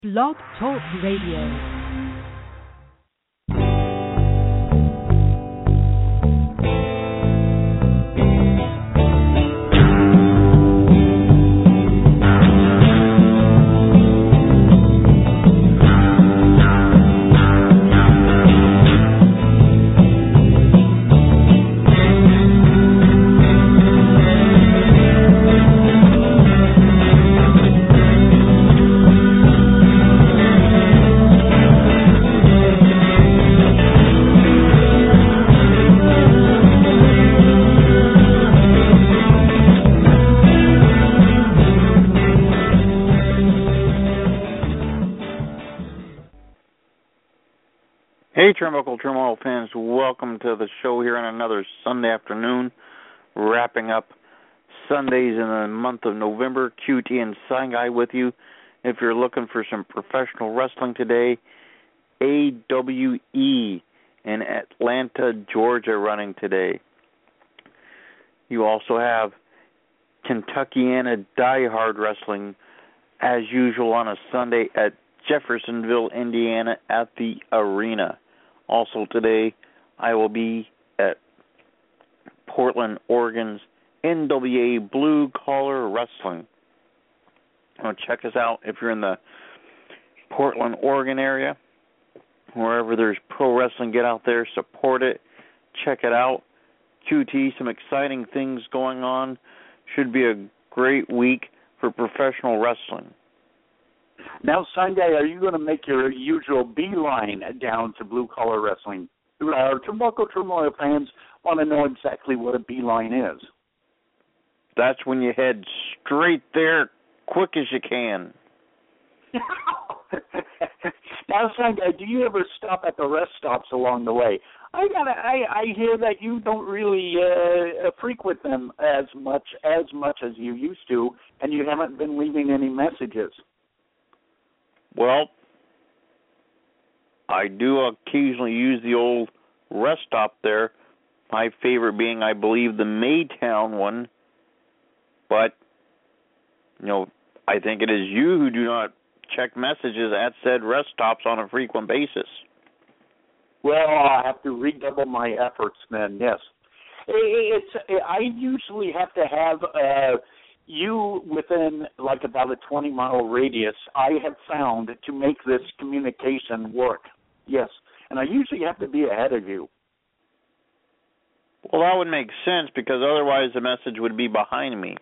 Blog Talk Radio. Hey, Turnbuckle Turmoil fans, welcome to the show here on another Sunday afternoon, wrapping up Sundays in the month of November. QT and Sign Guy with you. If you're looking for some professional wrestling today, AWE in Atlanta, Georgia running today. You also have Kentuckiana Die Hard Wrestling, as usual, on a Sunday at Jeffersonville, Indiana, at the arena. Also today, I will be at Portland, Oregon's NWA Blue Collar Wrestling. Check us out if you're in the Portland, Oregon area. Wherever there's pro wrestling, get out there, support it, check it out. QT, some exciting things going on. Should be a great week for professional wrestling. Now, Sunday, are you going to make your usual beeline down to Blue Collar Wrestling? Turnbuckle Turmoil fans want to know exactly what a beeline is. That's when you head straight there, quick as you can. Now, Sunday, do you ever stop at the rest stops along the way? I hear that you don't really frequent them as much as you used to, and you haven't been leaving any messages. Well, I do occasionally use the old rest stop there, my favorite being, I believe, the Maytown one. But, I think it is you who do not check messages at said rest stops on a frequent basis. Well, I'll have to redouble my efforts then, yes. I usually have to have you within like about a 20-mile radius, I have found, to make this communication work. Yes. And I usually have to be ahead of you. Well, that would make sense because otherwise the message would be behind me.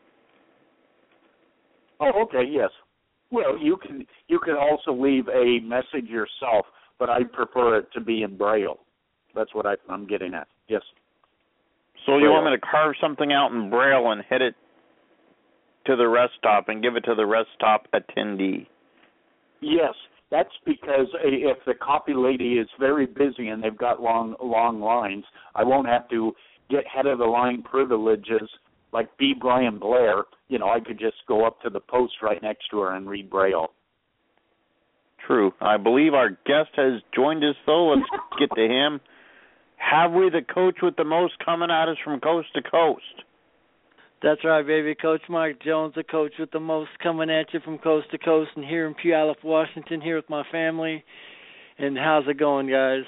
Oh, okay, yes. Well, you can also leave a message yourself, but I prefer it to be in Braille. That's what I'm getting at. Yes. So Braille. You want me to carve something out in Braille and hit it to the rest stop and give it to the rest stop attendee? Yes, that's because if the copy lady is very busy and they've got long lines, I won't have to get head of the line privileges like B. Brian Blair. I could just go up to the post right next to her and read Braille. True. I believe our guest has joined us, though. Let's get to him. Have we the coach with the most coming at us from coast to coast? That's right, baby. Coach Mike Jones, the coach with the most, coming at you from coast to coast, and here in Puyallup, Washington, here with my family. And how's it going, guys?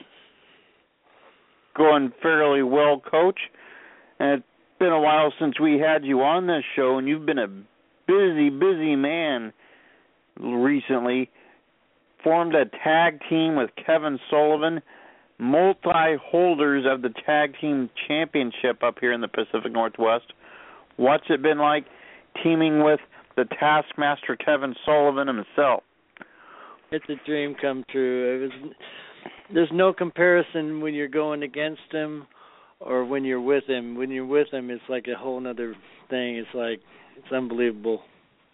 Going fairly well, Coach. And it's been a while since we had you on this show, and you've been a busy man recently. Formed a tag team with Kevin Sullivan, multi-holders of the tag team championship up here in the Pacific Northwest. What's it been like teaming with the Taskmaster Kevin Sullivan himself? It's a dream come true. There's no comparison when you're going against him or when you're with him. When you're with him, it's like a whole other thing. It's unbelievable.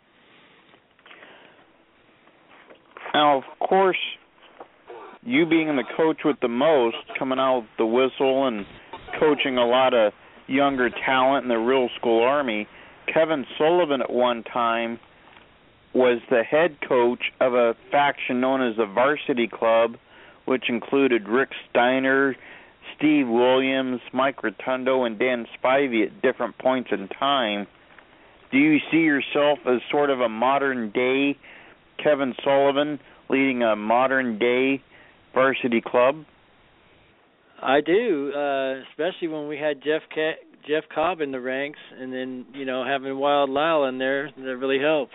Now, of course, you being the coach with the most, coming out with the whistle and coaching a lot of younger talent in the Real School Army, Kevin Sullivan at one time was the head coach of a faction known as the Varsity Club, which included Rick Steiner, Steve Williams, Mike Rotundo, and Dan Spivey at different points in time. Do you see yourself as sort of a modern-day Kevin Sullivan, leading a modern-day varsity club? I do, especially when we had Jeff Cobb in the ranks, and then having Wild Lyle in there, that really helps.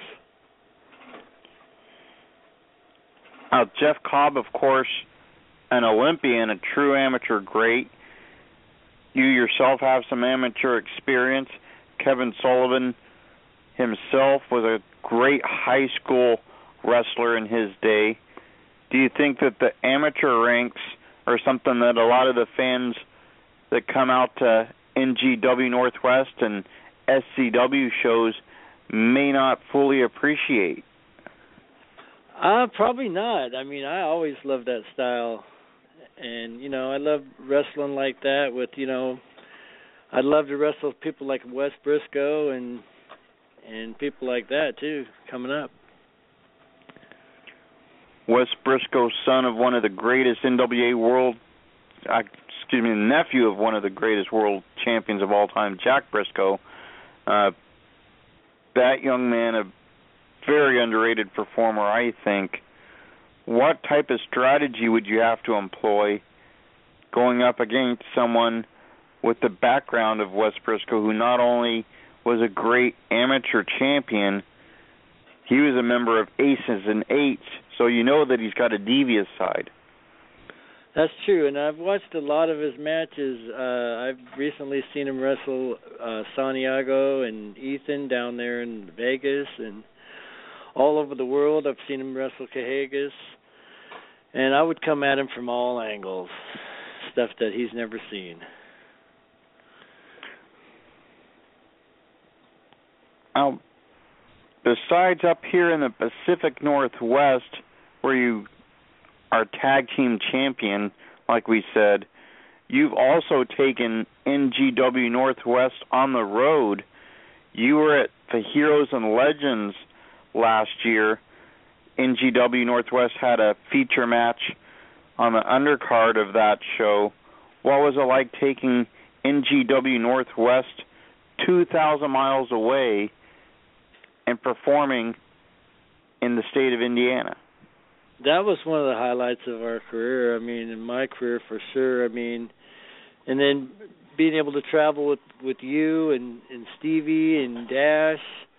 Jeff Cobb, of course, an Olympian, a true amateur great. You yourself have some amateur experience. Kevin Sullivan himself was a great high school wrestler in his day. Do you think that the amateur ranks are something that a lot of the fans that come out to NGW Northwest and SCW shows may not fully appreciate? Probably not. I mean, I always loved that style. And, I love wrestling like that with, I'd love to wrestle with people like Wes Briscoe and people like that, too, coming up. Wes Briscoe, son of one of the greatest NWA nephew of one of the greatest world champions of all time, Jack Briscoe. That young man, a very underrated performer, I think. What type of strategy would you have to employ going up against someone with the background of Wes Briscoe, who not only was a great amateur champion, he was a member of Aces and Eights, so you know that he's got a devious side. That's true, and I've watched a lot of his matches. I've recently seen him wrestle Santiago and Ethan down there in Vegas, and all over the world. I've seen him wrestle Cajegas, and I would come at him from all angles, stuff that he's never seen. Now, besides up here in the Pacific Northwest, where you are tag team champion, like we said, you've also taken NGW Northwest on the road. You were at the Heroes and Legends last year. NGW Northwest had a feature match on the undercard of that show. What was it like taking NGW Northwest 2,000 miles away and performing in the state of Indiana? That was one of the highlights of our career. I mean, in my career for sure. I mean, and then being able to travel with you and Stevie and Dash,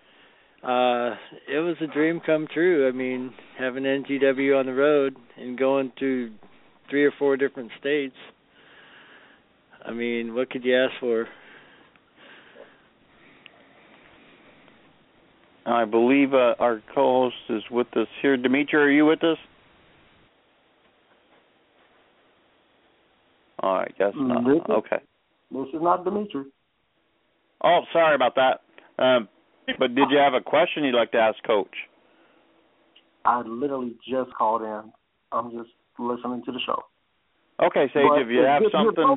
it was a dream come true. I mean, having NGW on the road and going to 3 or 4 different states. I mean, what could you ask for? I believe our co-host is with us here. Dimitri, are you with us? All right, guess not. Okay. This is not Dimitri. Oh, sorry about that. But did you have a question you'd like to ask Coach? I literally just called in. I'm just listening to the show. Okay, Sage, if you have something...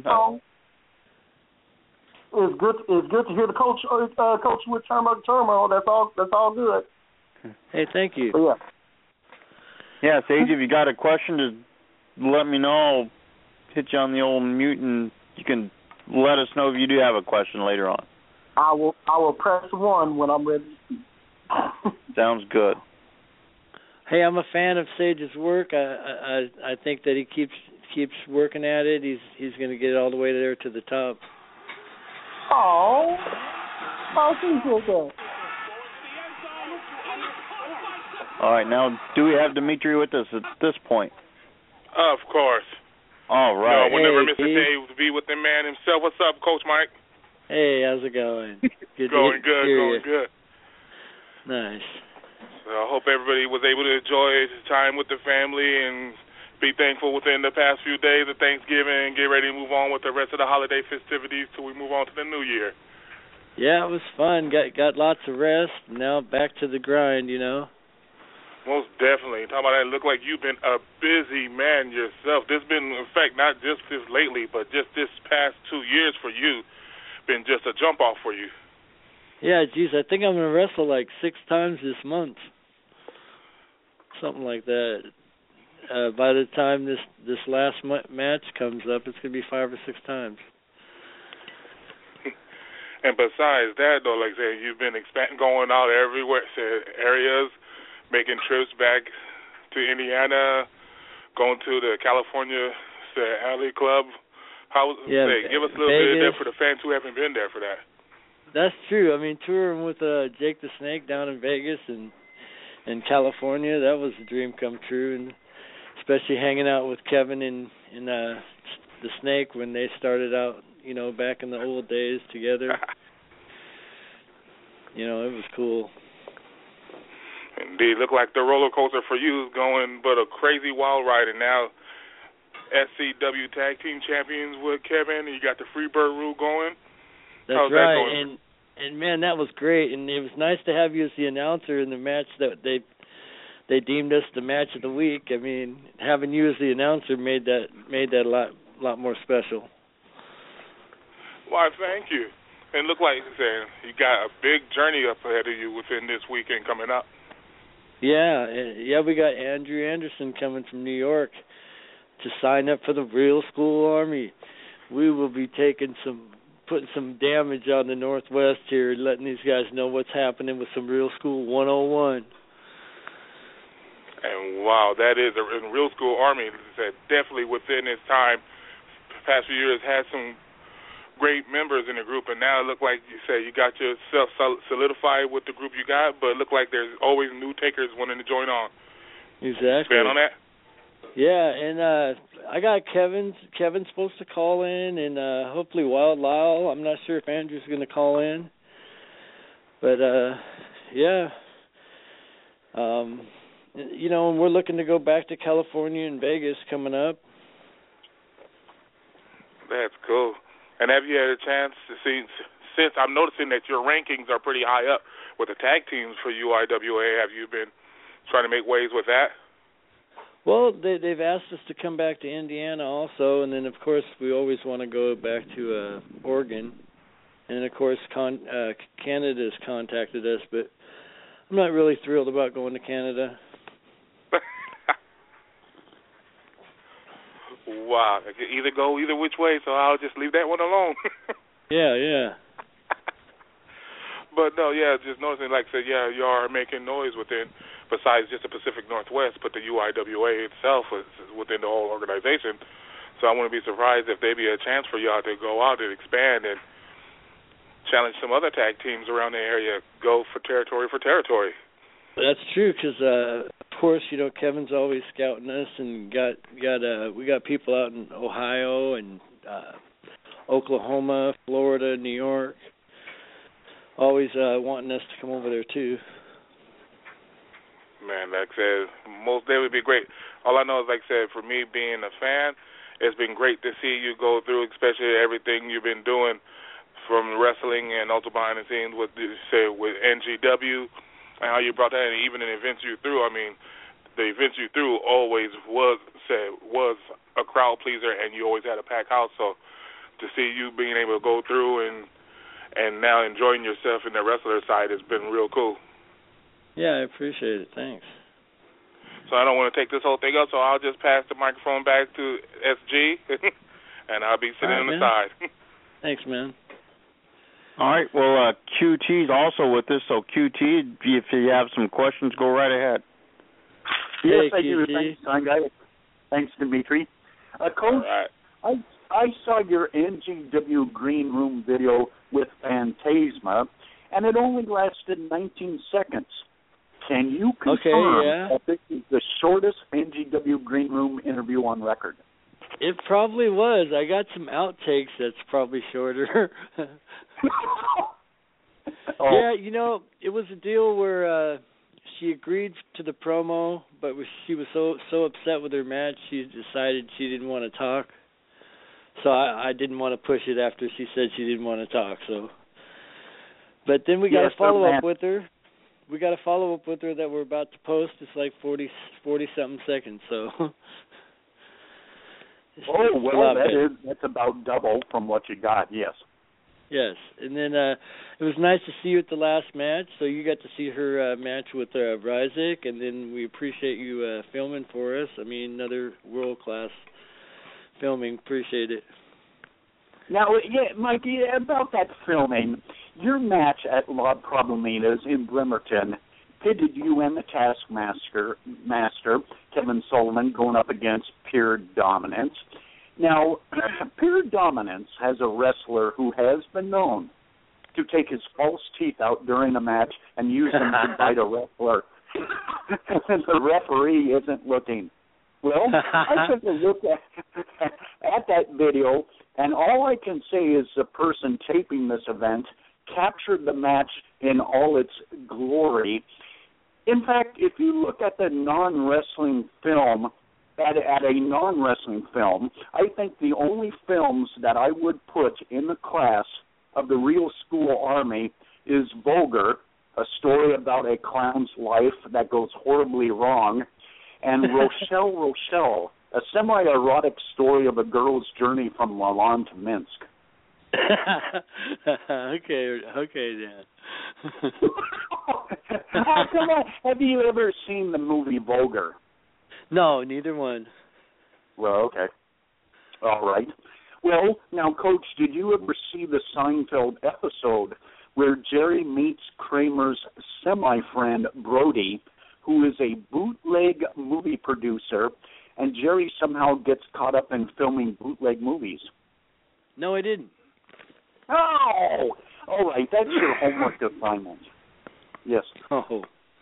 It's good to hear the coach with turmoil. That's all good. Hey, thank you. So, yeah, Sage, if you got a question, just let me know. I'll hit you on the old mute, and you can let us know if you do have a question later on. I will press 1 when I'm ready to speak. Sounds good. Hey, I'm a fan of Sage's work. I think that he keeps working at it. He's going to get it all the way there to the top. Oh, I appreciate that. All right, now, do we have Dimitri with us at this point? Of course. All right. No, we'll never miss a day to be with the man himself. What's up, Coach Mike? Hey, how's it going? Good. Going good. Nice. So I hope everybody was able to enjoy time with the family and be thankful within the past few days of Thanksgiving and get ready to move on with the rest of the holiday festivities till we move on to the new year. Yeah, it was fun. Got lots of rest. Now back to the grind, Most definitely. Talking about that, look like you've been a busy man yourself. This been, in fact, not just this lately, but just this past 2 years for you, been just a jump off for you. Yeah, geez, I think I'm going to wrestle like 6 times this month. Something like that. By the time this last match comes up, it's going to be 5 or 6 times. And besides that, though, like I said, you've been going out everywhere, areas, making trips back to Indiana, going to the California Alley Club. Give us a little bit of that for the fans who haven't been there for that. That's true. I mean, touring with Jake the Snake down in Vegas and in California, that was a dream come true, and especially hanging out with Kevin and the Snake when they started out, back in the old days together. It was cool. Indeed. Look like the roller coaster for you is going but a crazy wild ride, and now SCW Tag Team Champions with Kevin, and you got the Freebird rule going. That's How's right, that going? And man, that was great, and it was nice to have you as the announcer in the match that they deemed us the match of the week. I mean, having you as the announcer made that a lot more special. Why, thank you. And look like you said, you got a big journey up ahead of you within this weekend coming up. Yeah, we got Andrew Anderson coming from New York to sign up for the Real School Army. We will be putting some damage on the Northwest here, letting these guys know what's happening with some Real School 101. And wow, that is a Real School Army that definitely within its time, past few years, had some great members in the group, and now it look like you say you got yourself solidified with the group you got, but it look like there's always new takers wanting to join on. Exactly. Expand on that? Yeah, and I got Kevin's supposed to call in, and hopefully Wild Lyle. I'm not sure if Andrew's going to call in, but yeah. And we're looking to go back to California and Vegas coming up. That's cool. And have you had a chance to see, since I'm noticing that your rankings are pretty high up with the tag teams for UIWA, have you been trying to make waves with that? Well, they've asked us to come back to Indiana also, and then, of course, we always want to go back to Oregon. And, of course, Canada's contacted us, but I'm not really thrilled about going to Canada. Wow. I could either go either which way, so I'll just leave that one alone. Yeah. But, no, just noticing, like I said, you are making noise within, besides just the Pacific Northwest, but the UIWA itself is within the whole organization. So I wouldn't be surprised if there'd be a chance for y'all to go out and expand and challenge some other tag teams around the area, go for territory. That's true, because of course, Kevin's always scouting us, and we got people out in Ohio and Oklahoma, Florida, New York, always wanting us to come over there too. Man, like I said, most day would be great. All I know is, like I said, for me being a fan, it's been great to see you go through, especially everything you've been doing from wrestling and also behind the scenes with NGW. And how you brought that in, even in events you threw. I mean, the events you threw always was a crowd pleaser, and you always had a packed house. So to see you being able to go through and now enjoying yourself in the wrestler side has been real cool. Yeah, I appreciate it. Thanks. So I don't want to take this whole thing up, so I'll just pass the microphone back to SG, and I'll be sitting on the side. Thanks, man. All right, well, QT's also with us, so QT, if you have some questions, go right ahead. Yes, hey, I do. Thanks, Son Guy. Thanks, Dimitri. Coach, right. I saw your NGW Green Room video with Phantasma, and it only lasted 19 seconds. Can you confirm that this is the shortest NGW Green Room interview on record? It probably was. I got some outtakes that's probably shorter. Yeah, it was a deal where she agreed to the promo, but she was so upset with her match, she decided she didn't want to talk. So I didn't want to push it after she said she didn't want to talk. So, but then we got a follow-up with her. We got a follow-up with her that we're about to post. It's like 40-something seconds, so... that's about double from what you got, yes. Yes, and then it was nice to see you at the last match, so you got to see her match with Ryzik, and then we appreciate you filming for us. I mean, another world-class filming. Appreciate it. Now, Mike, about that filming, your match at La Problemitas in Bremerton pitted you and the Taskmaster, Kevin Sullivan, going up against Pure Dominance. Now, Pure Dominance has a wrestler who has been known to take his false teeth out during a match and use them to bite a wrestler. And the referee isn't looking. Well, I took a look at that video, and all I can say is the person taping this event captured the match in all its glory. In fact, if you look at the non-wrestling film, at a non-wrestling film, I think the only films that I would put in the class of the real school army is Vulgar, a story about a clown's life that goes horribly wrong, and Rochelle, a semi-erotic story of a girl's journey from Milan to Minsk. Okay, Dan. Come on, have you ever seen the movie Vulgar? No, neither one. Well, okay. All right. Well, now, Coach, did you ever see the Seinfeld episode where Jerry meets Kramer's semi-friend, Brody, who is a bootleg movie producer, and Jerry somehow gets caught up in filming bootleg movies? No, I didn't. Oh! All right, that's your homework assignment. Yes. Oh.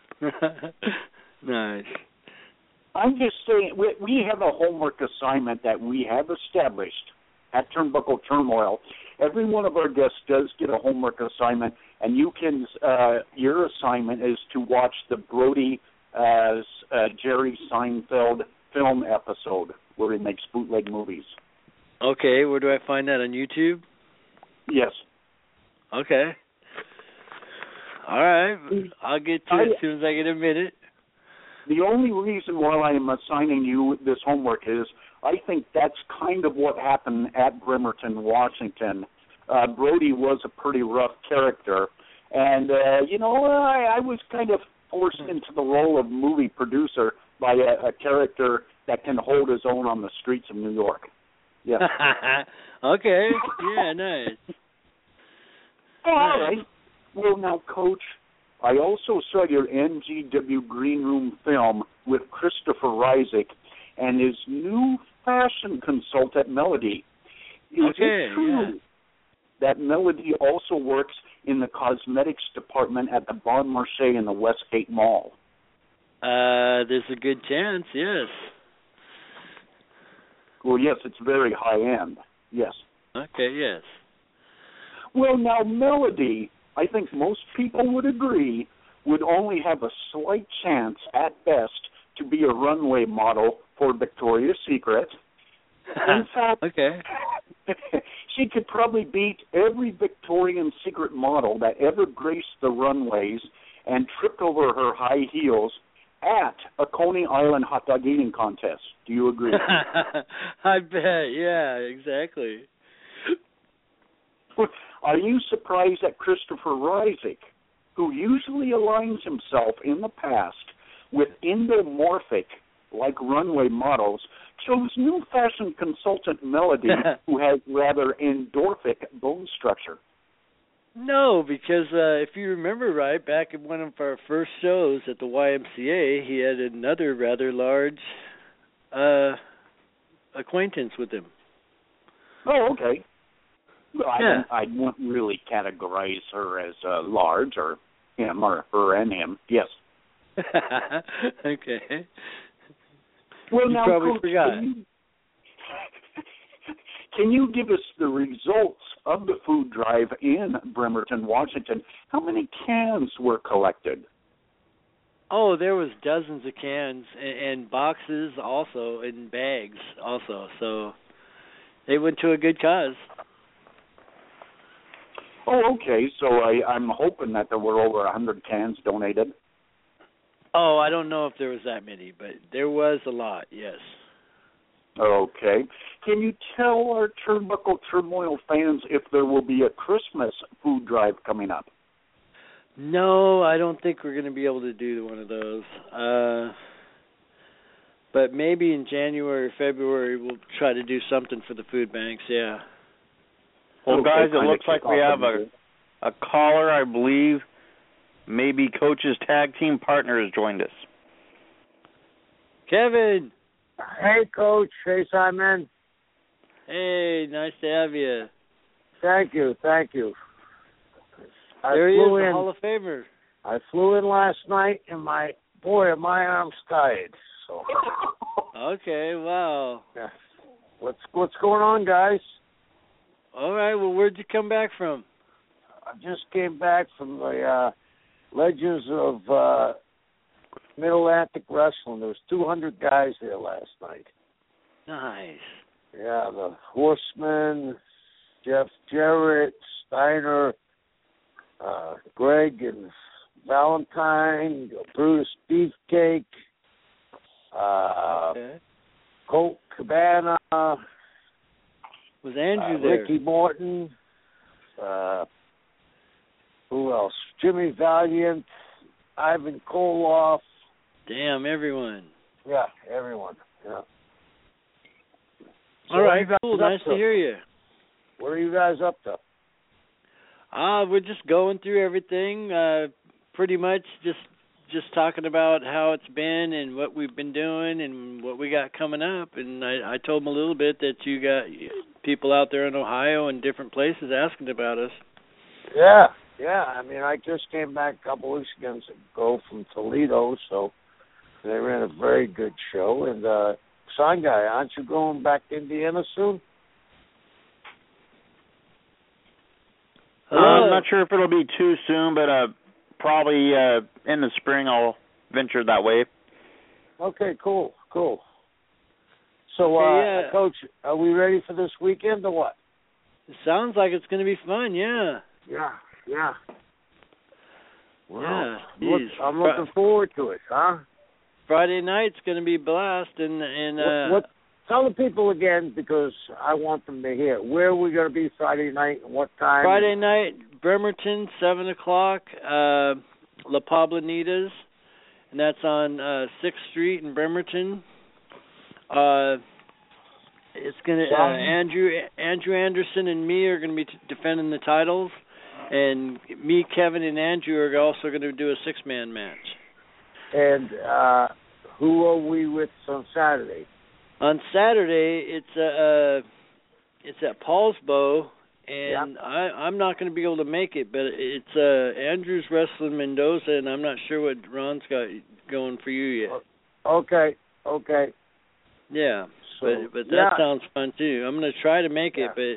Nice. I'm just saying, we have a homework assignment that we have established at Turnbuckle Turmoil. Every one of our guests does get a homework assignment, and you can. Your assignment is to watch the Brody Jerry Seinfeld film episode where he makes bootleg movies. Okay, where do I find that, on YouTube? Yes. Okay. All right, I'll get to it as soon as I get a minute. The only reason why I am assigning you this homework is I think that's kind of what happened at Bremerton, Washington. Brody was a pretty rough character, and, I was kind of forced into the role of movie producer by a character that can hold his own on the streets of New York. Yeah. Okay. Yeah, nice. All right. Well, now, Coach, I also saw your NGW Green Room film with Christopher Ryzik and his new fashion consultant, Melody. Is it true that Melody also works in the cosmetics department at the Bon Marché in the Westgate Mall? There's a good chance, yes. Well, yes, it's very high-end, yes. Okay, yes. Well, now, Melody, I think most people would agree, would only have a slight chance at best to be a runway model for Victoria's Secret. In fact, okay. She could probably beat every Victoria's Secret model that ever graced the runways and tripped over her high heels at a Coney Island hot dog eating contest. Do you agree? I bet, yeah, exactly. Are you surprised that Christopher Ryzik, who usually aligns himself in the past with endomorphic, like runway models, chose new fashion consultant Melody, who has rather endorphic bone structure? No, because if you remember right, back at one of our first shows at the YMCA, he had another rather large acquaintance with him. Oh, okay. Well, I wouldn't really categorize her as large, or him, or her and him. Yes. Okay. Well, you now, probably Coach, forgot. Can you give us the results of the food drive in Bremerton, Washington? How many cans were collected? Oh, there was dozens of cans and boxes also, and bags also. So they went to a good cause. Oh, okay. So I'm hoping that there were over 100 cans donated. Oh, I don't know if there was that many, but there was a lot, yes. Okay. Can you tell our Turnbuckle Turmoil fans if there will be a Christmas food drive coming up? No, I don't think we're going to be able to do one of those. But maybe in January or February we'll try to do something for the food banks, yeah. Well, guys, it looks like we have a caller, I believe. maybe Coach's tag team partner has joined us. Kevin. Hey, Coach. Hey, Simon. Hey, nice to have you. Thank you. There he is, the Hall of Famer. I flew in last night, and my arm's tired. So. Okay, wow. Yeah. What's going on, guys? All right, well, where'd you come back from? I just came back from the Legends of Middle Atlantic Wrestling. There was 200 guys there last night. Nice. Yeah, the Horsemen, Jeff Jarrett, Steiner, Greg and Valentine, Brutus Beefcake, Colt Cabana. Was Andrew there? Ricky Morton. Who else? Jimmy Valiant, Ivan Koloff. Damn, everyone. Yeah, everyone. Yeah. All right, cool. Nice to hear you. What are you guys up to? We're just going through everything. Pretty much just talking about how it's been and what we've been doing and what we got coming up. And I told them a little bit that you got people out there in Ohio and different places asking about us. Yeah. I mean, I just came back a couple weeks ago from Toledo, so they ran a very good show. And Son Guy, aren't you going back to Indiana soon? I'm not sure if it'll be too soon, but probably in the spring I'll venture that way. Okay, cool. So, Coach, are we ready for this weekend or what? It sounds like it's going to be fun, yeah. Yeah. Well, yeah. I'm looking forward to it, huh? Friday night's going to be a blast, and what? Tell the people again, because I want them to hear. Where are we going to be Friday night and what time? Friday night, Bremerton, 7 o'clock, La Poblanitas, and that's on 6th Street in Bremerton. It's going to Andrew Anderson and me are going to be defending the titles, and me, Kevin, and Andrew are also going to do a 6-man match. And who are we with on Saturday? On Saturday, it's at Paulsbo, and I'm not going to be able to make it, but it's Andrew's wrestling Mendoza, and I'm not sure what Ron's got going for you yet. Okay. Yeah, so, but that sounds fun too. I'm going to try to make it, but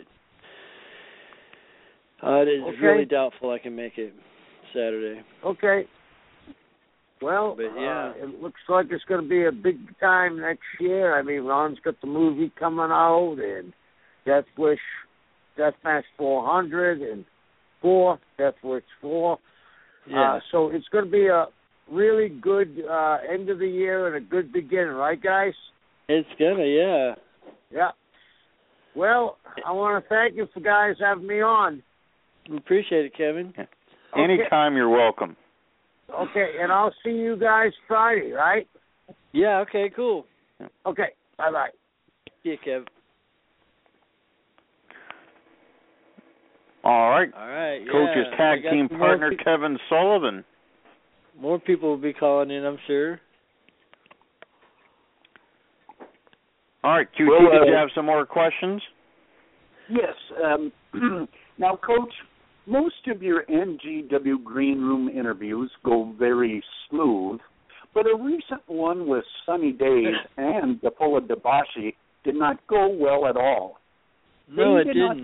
it's really doubtful I can make it Saturday. Okay. Well, it looks like it's going to be a big time next year. I mean, Ron's got the movie coming out, and Deathmatch 400, and Deathwish 4. Yeah. So it's going to be a really good end of the year and a good beginning, right, guys? It's going to, yeah. Yeah. Well, I want to thank you for guys having me on. We appreciate it, Kevin. Okay. Anytime, you're welcome. Okay, and I'll see you guys Friday, right? Yeah, okay, cool. Okay, bye-bye. See you, Kev. All right. Yeah. Coach's tag team partner, Kevin Sullivan. More people will be calling in, I'm sure. All right, QT, did you have some more questions? Yes. Now, Coach, most of your NGW Green Room interviews go very smooth, but a recent one with Sunny Days and Depola Debashi did not go well at all. No, it didn't.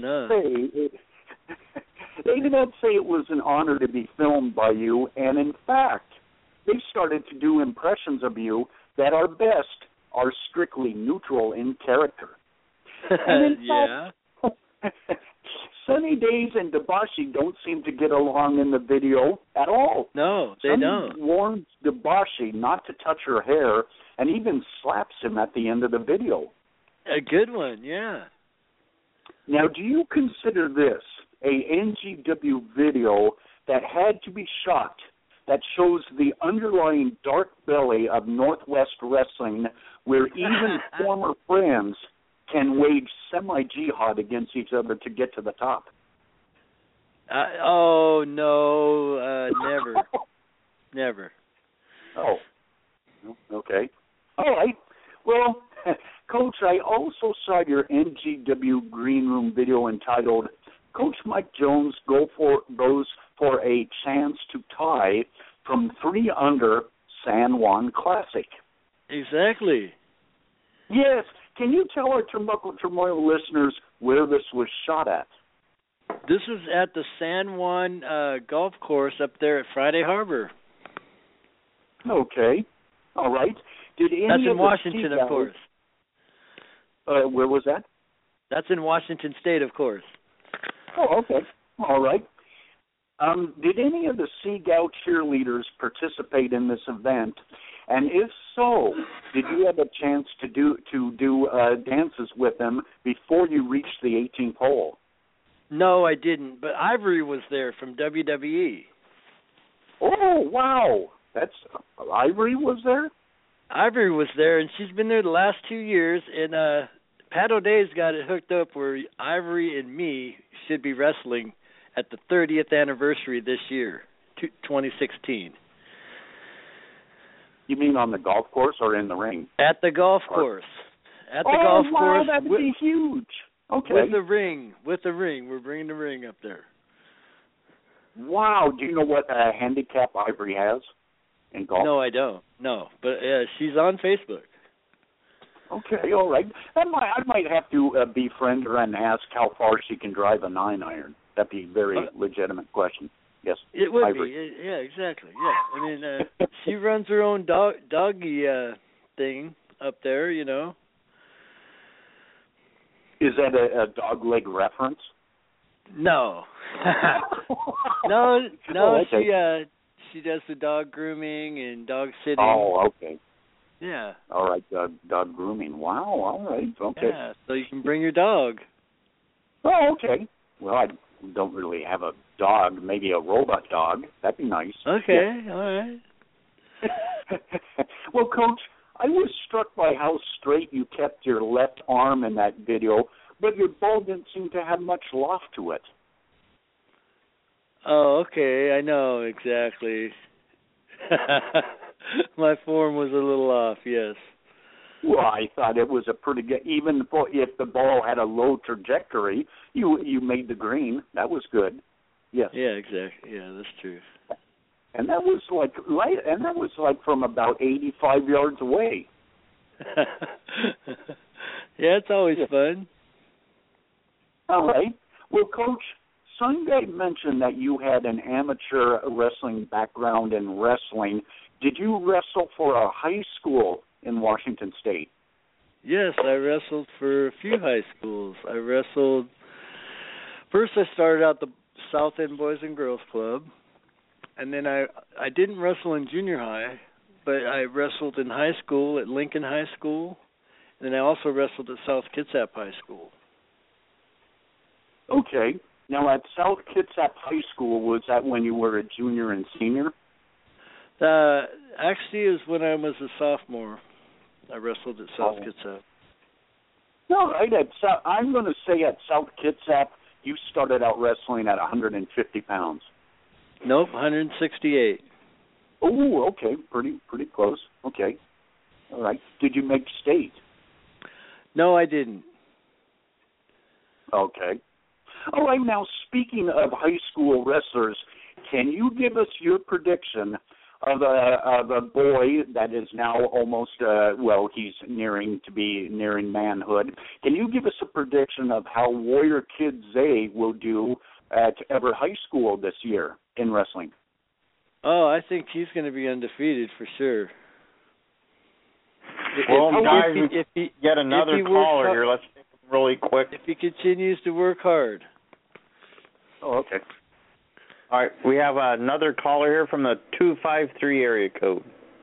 They did not say it was an honor to be filmed by you, and in fact, they started to do impressions of you that are best are strictly neutral in character. And in fact, Sunny Days and Debashi don't seem to get along in the video at all. No, they don't. Warns Debashi not to touch her hair and even slaps him at the end of the video. A good one, yeah. Now, do you consider this a NGW video that had to be shot that shows the underlying dark belly of Northwest Wrestling, where even former friends can wage semi-jihad against each other to get to the top? Oh, no, never. Never. Oh, okay. All right. Well, Coach, I also saw your NGW Green Room video entitled "Coach Mike Jones goes for a chance to tie from 3 under San Juan Classic." Exactly. Yes. Can you tell our Turnbuckle Turmoil listeners where this was shot at? This was at the San Juan golf course up there at Friday Harbor. Okay. All right. Did any That's of in the Washington, seagulls, of course. Where was that? That's in Washington State, of course. Oh, okay. All right. Did any of the Seagow cheerleaders participate in this event? And if so, did you have a chance to do dances with them before you reached the 18th hole? No, I didn't. But Ivory was there from WWE. Oh, wow. That's Ivory was there? Ivory was there, and she's been there the last 2 years. And Pat O'Day's got it hooked up where Ivory and me should be wrestling at the 30th anniversary this year, 2016. You mean on the golf course or in the ring? At the golf course. At the golf course. That'd be huge. Okay. With the ring. We're bringing the ring up there. Wow. Do you know what handicap Ivory has in golf? No, I don't. No, but she's on Facebook. Okay, all right. I might have to befriend her and ask how far she can drive a 9-iron. That'd be a very legitimate question. Yes. It would Ivory. be. Yeah, exactly. Yeah. I mean, she runs her own doggy thing up there, you know. Is that a dog leg reference? No. no, Oh, okay. she does the dog grooming and dog sitting. Oh, okay. Yeah. All right, dog grooming. Wow, all right, okay. Yeah, so you can bring your dog. Oh, okay. Well, I don't really have a dog, maybe a robot dog. That'd be nice. Okay, yeah. all right. Well, Coach, I was struck by how straight you kept your left arm in that video, but your ball didn't seem to have much loft to it. Oh, okay, I know, exactly. My form was a little off, yes. Well, I thought it was a pretty good, even if the ball had a low trajectory, you made the green. That was good. Yes. Yeah, exactly. Yeah, that's true. And that was like from about 85 yards away. Yeah, it's always fun. All right. Well, Coach, Sunday mentioned that you had an amateur wrestling background in wrestling. Did you wrestle for a high school in Washington State? Yes, I wrestled for a few high schools. First I started out the South End Boys and Girls Club, and then I didn't wrestle in junior high, but I wrestled in high school at Lincoln High School, and then I also wrestled at South Kitsap High School. Okay. Now, at South Kitsap High School, was that when you were a junior and senior? Actually, it was when I was a sophomore. I wrestled at South Kitsap. No, right. I'm going to say at South Kitsap, you started out wrestling at 150 pounds. Nope, 168. Oh, okay. Pretty close. Okay. All right. Did you make state? No, I didn't. Okay. All right. Now, speaking of high school wrestlers, can you give us your prediction of a boy that is now almost, he's nearing manhood. Can you give us a prediction of how Warrior Kid Zay will do at Everett High School this year in wrestling? Oh, I think he's going to be undefeated for sure. Well, guys, we get another caller here. Let's take him really quick. If he continues to work hard. Oh, okay. All right, we have another caller here from the 253 area code.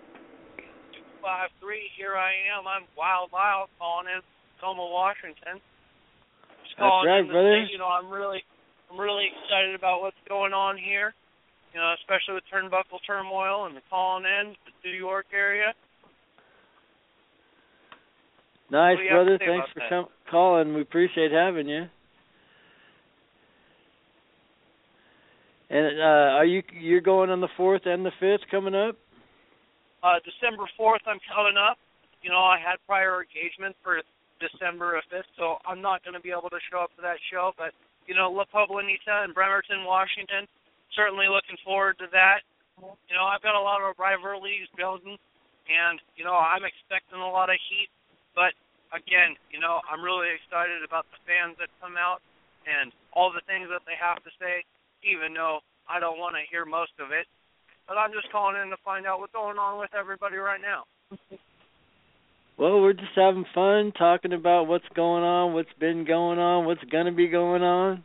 253, here I am. I'm Wild Lyle calling in Tacoma, Washington. Just calling right, in to brother. say, I'm really excited about what's going on here. Especially with Turnbuckle Turmoil and the calling in to the New York area. Nice, brother. Thanks for calling. We appreciate having you. And you're going on the 4th and the 5th coming up? December 4th, I'm coming up. I had prior engagement for December 5th, so I'm not going to be able to show up to that show. But, La Poblanita in Bremerton, Washington, certainly looking forward to that. I've got a lot of rivalries building, and, I'm expecting a lot of heat. But, again, I'm really excited about the fans that come out and all the things that they have to say, even though I don't want to hear most of it. But I'm just calling in to find out what's going on with everybody right now. Well, we're just having fun talking about what's going on, what's been going on, what's going to be going on.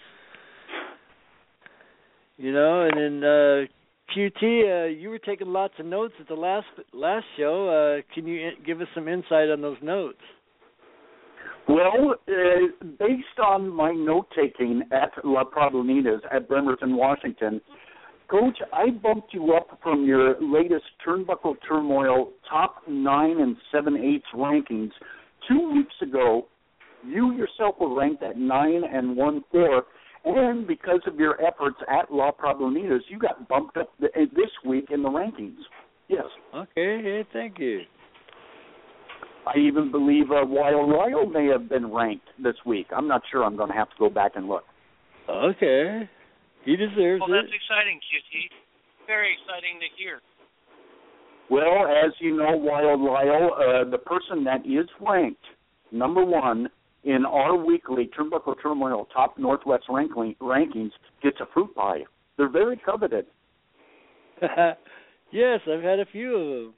And then QT, you were taking lots of notes at the last show. Can you give us some insight on those notes? Well, based on my note-taking at La Problemitas at Bremerton, Washington, Coach, I bumped you up from your latest Turnbuckle Turmoil top 9 and 7/8 rankings. 2 weeks ago, you yourself were ranked at 9 and 1/4, and because of your efforts at La Problemitas, you got bumped up this week in the rankings. Yes. Okay, hey, thank you. I even believe Wild Ryle may have been ranked this week. I'm not sure. I'm going to have to go back and look. Okay. He deserves it. Well, that's exciting, QT. Very exciting to hear. Well, as you know, Wild Ryle, the person that is ranked number 1 in our weekly Turnbuckle Turmoil Top Northwest rankings gets a fruit pie. They're very coveted. Yes, I've had a few of them.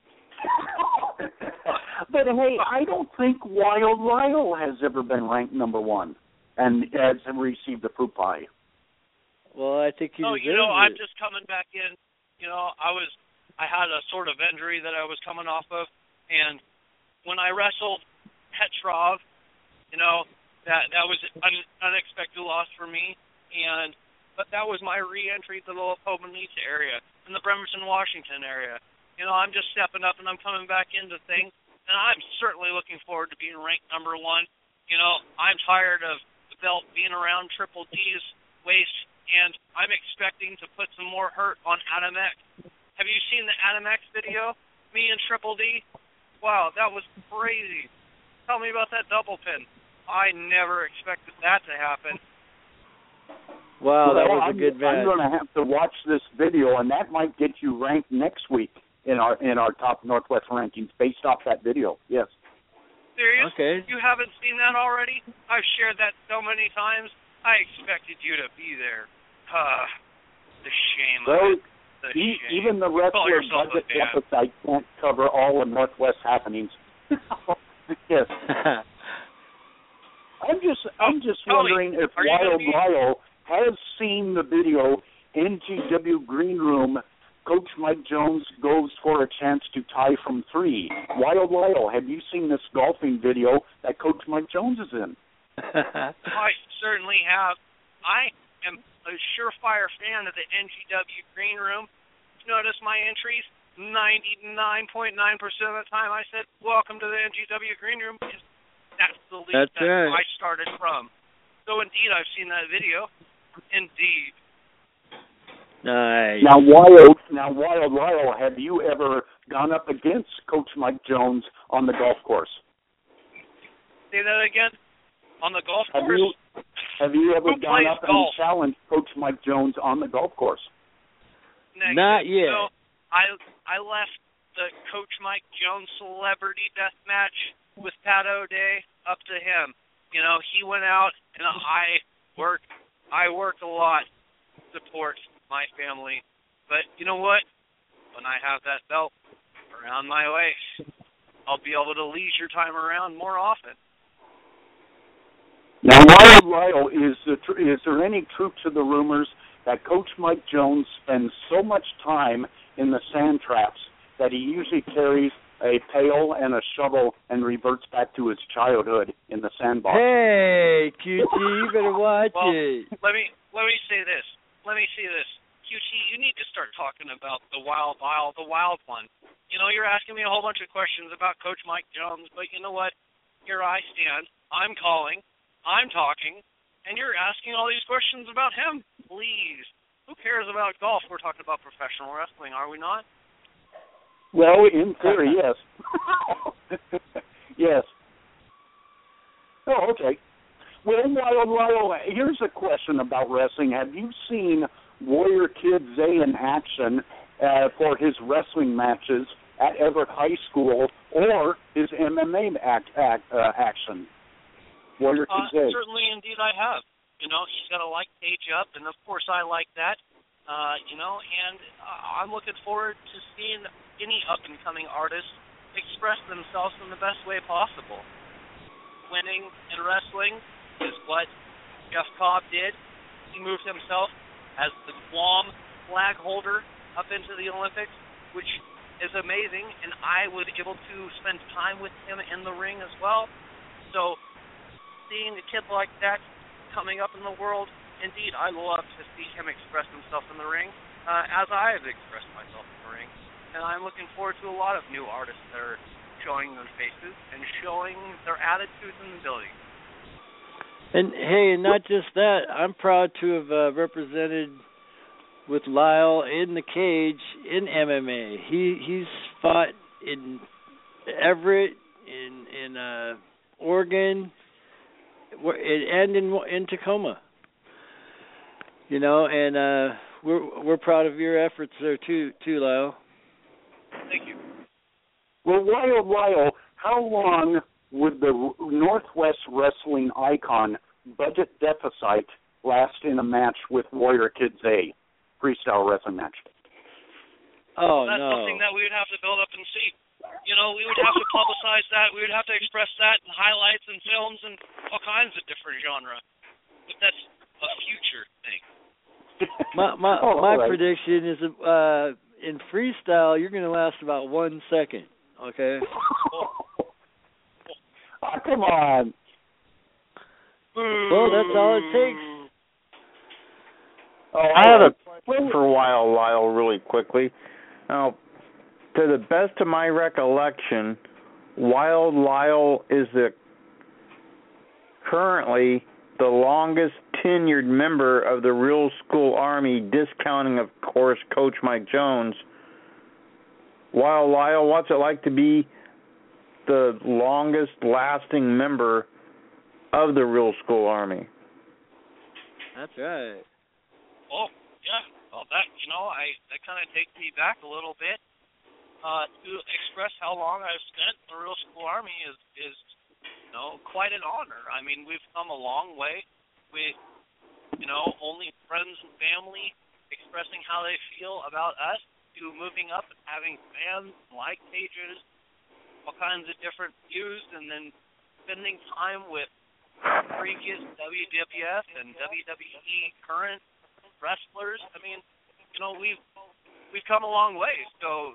But, hey, I don't think Wild Ryle has ever been ranked number 1 and has received a fruit pie. Well, I think he deserves it. I'm just coming back in. I had a sort of injury that I was coming off of, and when I wrestled Petrov, that was an unexpected loss for me, but that was my re-entry to the La Poblanita area, in the Bremerton, Washington area. I'm just stepping up and I'm coming back into things, and I'm certainly looking forward to being ranked number 1. I'm tired of the belt being around Triple D's waist, and I'm expecting to put some more hurt on Adam X. Have you seen the Adam X video? Me and Triple D? Wow, that was crazy. Tell me about that double pin. I never expected that to happen. Wow, that was a good match. I'm going to have to watch this video, and that might get you ranked next week in our top Northwest rankings based off that video. Yes. Serious? Okay. You haven't seen that already? I've shared that so many times. I expected you to be there. The shame of it. Even the wrestler budget website can't cover all the Northwest happenings. Yes. I'm just wondering if Wild Ryle has seen the video NGW Green Room. Coach Mike Jones goes for a chance to tie from 3. Wild Ryle, have you seen this golfing video that Coach Mike Jones is in? I certainly have. I am a surefire fan of the NGW Green Room. Notice my entries, 99.9% of the time I said, welcome to the NGW Green Room, because that's the league I started from. So indeed, I've seen that video. Indeed. Nice. Now, Wild Ryle, have you ever gone up against Coach Mike Jones on the golf course? Say that again? On the golf course? Have you ever gone up and challenged Coach Mike Jones on the golf course? Negative. Not yet. So I left the Coach Mike Jones Celebrity Death Match with Pat O'Day up to him. He went out, and I worked a lot to support my family. But you know what? When I have that belt around my waist, I'll be able to leisure time around more often. Now, Wild Ryle, is there any truth to the rumors that Coach Mike Jones spends so much time in the sand traps that he usually carries a pail and a shovel and reverts back to his childhood in the sandbox? Hey, QT, you better watch it. Let me say this. QT, you need to start talking about the wild one. You're asking me a whole bunch of questions about Coach Mike Jones, but you know what? Here I stand. I'm calling. I'm talking. And you're asking all these questions about him. Please, who cares about golf? We're talking about professional wrestling, are we not? Well, in theory, yes. Yes. Oh, okay. Well, Lyle, here's a question about wrestling. Have you seen Warrior Kid Zay in action for his wrestling matches at Everett High School or his MMA action? Warrior Kid Zay. Certainly, indeed, I have. You know, he's got a like page up, and of course I like that. You know, and I'm looking forward to seeing any up-and-coming artists express themselves in the best way possible. Winning in wrestling is what Jeff Cobb did. He moved himself as the Guam flag holder up into the Olympics, which is amazing, and I was able to spend time with him in the ring as well. So seeing a kid like that coming up in the world, indeed, I love to see him express himself in the ring, as I have expressed myself in the ring. And I'm looking forward to a lot of new artists that are showing their faces and showing their attitudes and abilities. And hey, not just that, I'm proud to have represented with Lyle in the cage in MMA. He's fought in Everett, in Oregon, and in Tacoma. You know, and we're proud of your efforts there too, Lyle. Thank you. Well, Lyle, how long would the Northwest Wrestling icon Budget Deficit last in a match with Warrior Kid Zay? Freestyle wrestling match. Oh, that's no. Something that we would have to build up and see. You know, we would have to publicize that. We would have to express that in highlights and films and all kinds of different genre. But that's a future thing. My prediction is in freestyle, you're going to last about 1 second, okay? Oh, come on. Well, that's all it takes. I have a question for Lyle, really quickly. Now, to the best of my recollection, Wild Lyle is currently the longest tenured member of the Real School Army, discounting, of course, Coach Mike Jones. Wild Lyle, what's it like to be the longest lasting member of the Real School Army? That's right. Oh, yeah. Well, that kind of takes me back a little bit. To express how long I've spent in the Real School Army is quite an honor. I mean, we've come a long way with, only friends and family expressing how they feel about us, to moving up and having fans, like pages, all kinds of different views, and then spending time with previous WWF and WWE current wrestlers. I mean, we've come a long way. So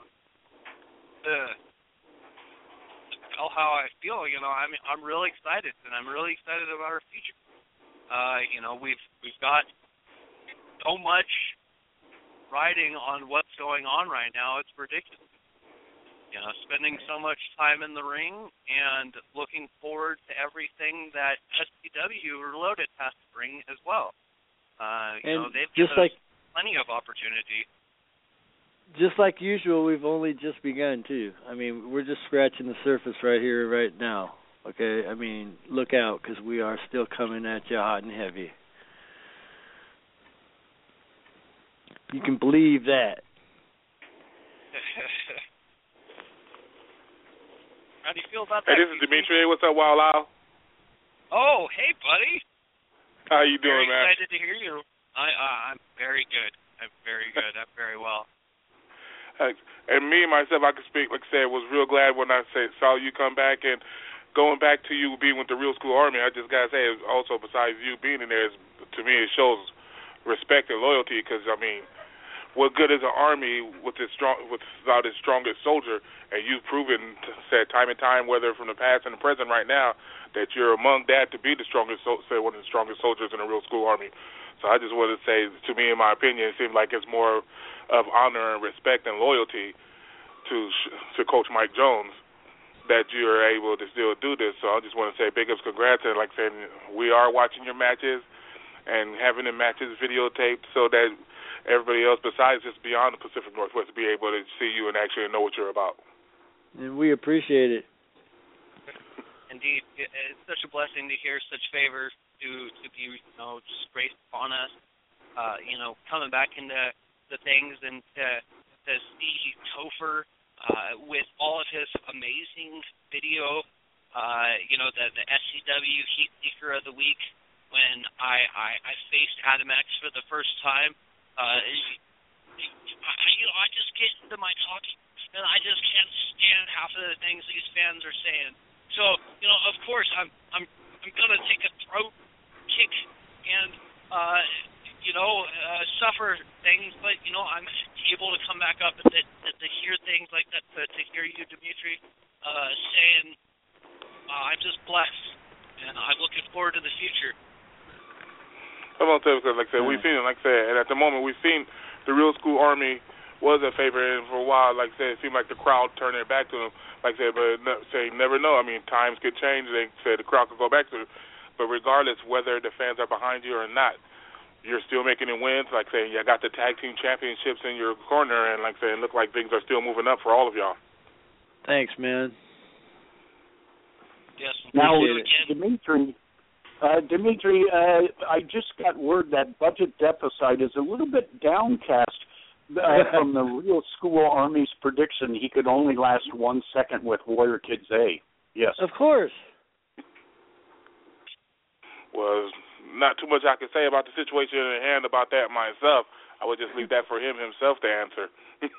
tell how I feel, I'm really excited, and I'm really excited about our future. We've got so much riding on what's going on right now. It's ridiculous. Spending so much time in the ring and looking forward to everything that SPW Reloaded has to bring as well. They've given us plenty of opportunity. Just like usual, we've only just begun, too. I mean, we're just scratching the surface right here, right now. Okay? I mean, look out, because we are still coming at you hot and heavy. You can believe that. How do you feel about that? Hey, this is Dimitri. What's up, Wild Lyle? Oh, hey, buddy. How you doing, man? Very excited to hear you. I'm very good. I'm very good. I'm very well. And me, myself, I could speak, like I said, was real glad when I saw you come back. And going back to you being with the Real School Army, I just got to say, also besides you being in there, to me it shows respect and loyalty, because, I mean, what good is an army without its strongest soldier? And you've proven, said time and time, whether from the past and the present right now, that you're among that to be the strongest, one of the strongest soldiers in the Real School Army. So I just wanted to say, to me, in my opinion, it seems like it's more of honor and respect and loyalty to Coach Mike Jones that you're able to still do this. So I just want to say big ups, congrats, and like saying, we are watching your matches and having the matches videotaped so that everybody else besides just beyond the Pacific Northwest to be able to see you and actually know what you're about. And we appreciate it. Indeed, it's such a blessing to hear such favor to be, just graced upon us. Coming back into the things and to see Topher with all of his amazing video. The SCW Heat Seeker of the Week when I faced Adam X for the first time. I just get into my talking and I just can't stand half of the things these fans are saying. So, of course, I'm gonna take a throat kick and suffer things, but I'm able to come back up and to hear things like that. To hear you, Dimitri, saying I'm just blessed, and I'm looking forward to the future. I'm gonna tell you, because like I said, we've seen it. Like I said, and at the moment we've seen the Real School Army was a favorite, and for a while, like I said, it seemed like the crowd turned their back to them. Like I said, but never know. I mean, times could change. They said the crowd could go back to it. But regardless, whether the fans are behind you or not, you're still making it wins. Like I say, you got the tag team championships in your corner, and like I say, it look like things are still moving up for all of y'all. Thanks, man. Yes. Now, Dimitri, I just got word that Budget Deficit is a little bit downcast from the Real School Army's prediction he could only last 1 second with Warrior Kids A. Yes. Of course. Well, not too much I can say about the situation at hand about that myself. I would just leave that for him himself to answer.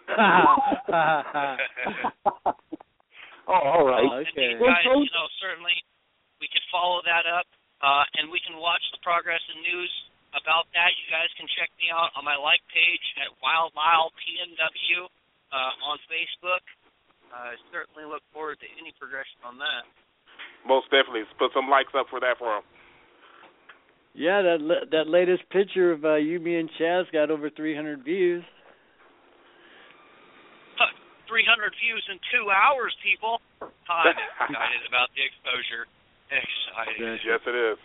All right. Well, okay. Guys, certainly we could follow that up, and we can watch the progress and news about that. You guys can check me out on my like page at Wild Lyle PNW on Facebook. I certainly look forward to any progression on that. Most definitely. Put some likes up for that for him. Yeah, that latest picture of you, me, and Chaz got over 300 views. 300 views in 2 hours, people. I'm excited about the exposure. Excited. Yes, it is.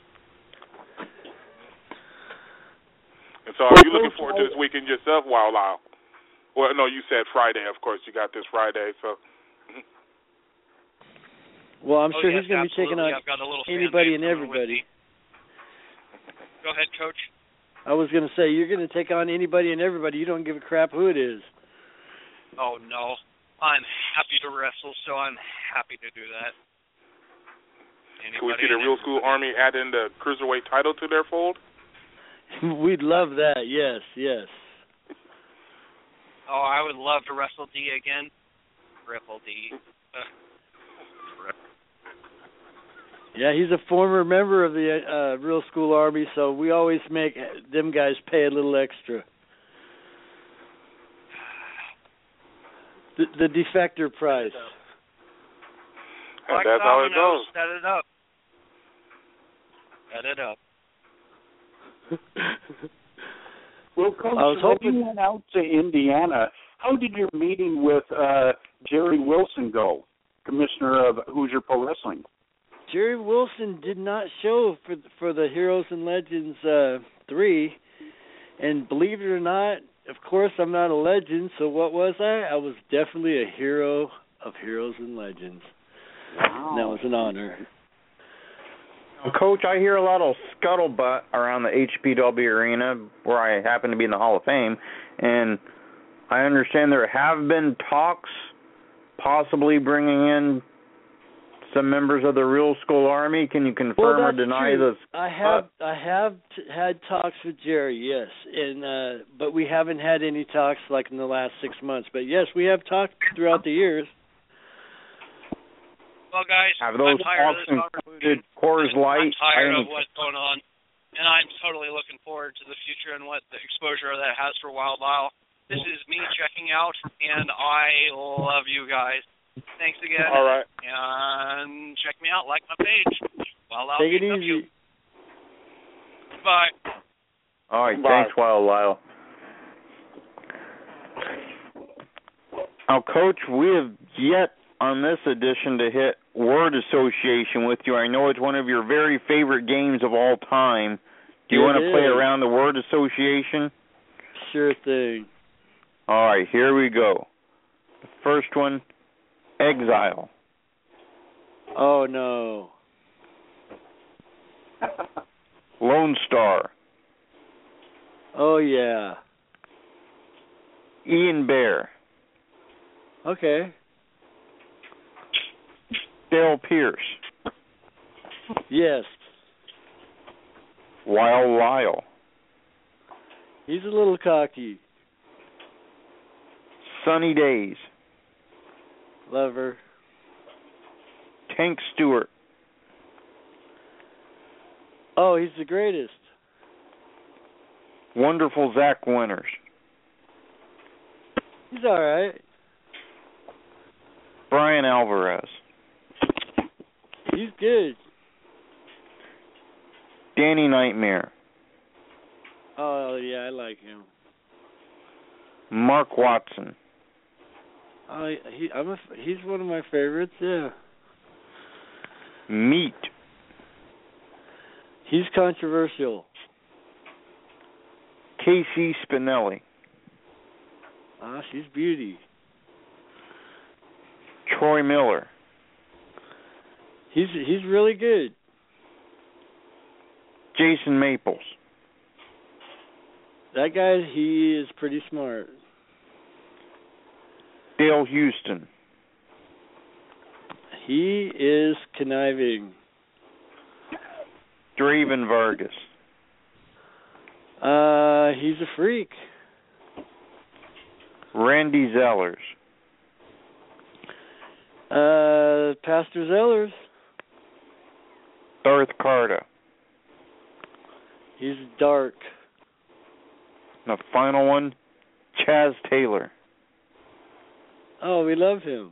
And so, are you looking forward to this weekend yourself, Wild Lyle? Well, no, you said Friday. Of course, you got this Friday. So. Well, I'm sure he's going to be taking on anybody and everybody. Go ahead, Coach. I was going to say, you're going to take on anybody and everybody. You don't give a crap who it is. Oh, no. I'm happy to wrestle, so I'm happy to do that. Can we see the Real School Army add in the Cruiserweight title to their fold? We'd love that, yes. Oh, I would love to wrestle D again. Triple D. Yeah, he's a former member of the Real School Army, so we always make them guys pay a little extra. The defector price. And that's how it goes. Set it up. Well, Coach, when you went out to Indiana, how did your meeting with Jerry Wilson go, Commissioner of Hoosier Pro Wrestling? Jerry Wilson did not show for the Heroes and Legends 3, and believe it or not, of course I'm not a legend, so what was I? I was definitely a hero of Heroes and Legends. Wow. And that was an honor. Coach, I hear a lot of scuttlebutt around the HPW arena where I happen to be in the Hall of Fame, and I understand there have been talks possibly bringing in some members of the Real School Army. Can you confirm or deny this? I have had talks with Jerry, yes, and but we haven't had any talks like in the last 6 months. But yes, we have talked throughout the years. Well, guys, have those talks included Coors Light? I'm tired of what's going on, and I'm totally looking forward to the future and what the exposure that has for Wild Lyle. This is me checking out, and I love you guys. Thanks again. All right. And check me out, like my page. Wild Lyle. Take it easy. Bye. All right, thanks, Wild Lyle. Now, Coach, we have yet on this edition to hit word association with you. I know it's one of your very favorite games of all time. Do you want to play around the word association? Sure thing. All right, here we go. The first one, Exile. Oh, no. Lone Star. Oh, yeah. Ian Bear. Okay. Dale Pierce. Yes. Wild Lyle. He's a little cocky. Sunny Days. Lover. Tank Stewart. Oh, he's the greatest. Wonderful Zach Winters. He's all right. Brian Alvarez. He's good. Danny Nightmare. Oh, yeah, I like him. Mark Watson. He's one of my favorites, yeah. Meat. He's controversial. Casey Spinelli. She's beauty. Troy Miller. He's really good. Jason Maples. That guy, he is pretty smart. Dale Houston. He is conniving. Draven Vargas. He's a freak. Randy Zellers. Pastor Zellers. Darth Carter. He's dark. The final one, Chaz Taylor. Oh, we love him.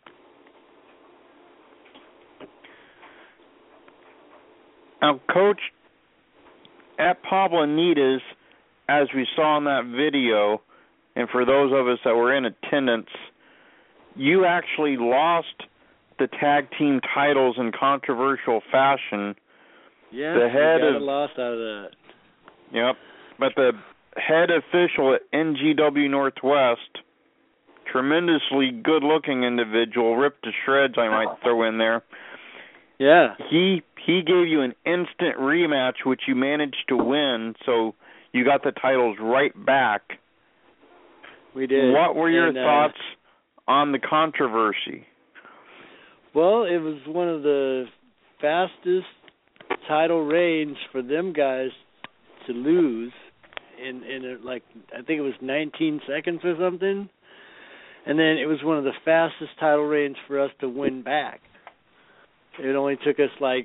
Now, Coach, at Pablo Anita's, as we saw in that video, and for those of us that were in attendance, you actually lost the tag team titles in controversial fashion. Yes, the head we got a loss out of that. Yep, but the head official at NGW Northwest, tremendously good-looking individual, ripped to shreds, I might throw in there. Yeah. He gave you an instant rematch, which you managed to win, so you got the titles right back. We did. What were your thoughts on the controversy? Well, it was one of the fastest title reigns for them guys to lose in like, I think it was 19 seconds or something. And then it was one of the fastest title reigns for us to win back. It only took us like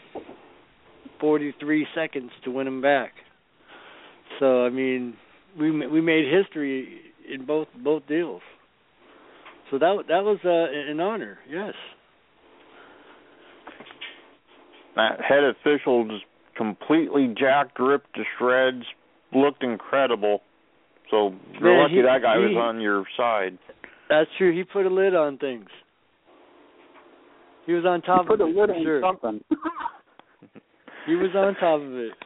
43 seconds to win them back. So, I mean, we made history in both deals. So that was an honor, yes. That head official just completely jacked, ripped to shreds, looked incredible. So you're lucky that guy was on your side. That's true. He put a lid on things. He was on top of it. Put a lid on sure. something. He was on top of it.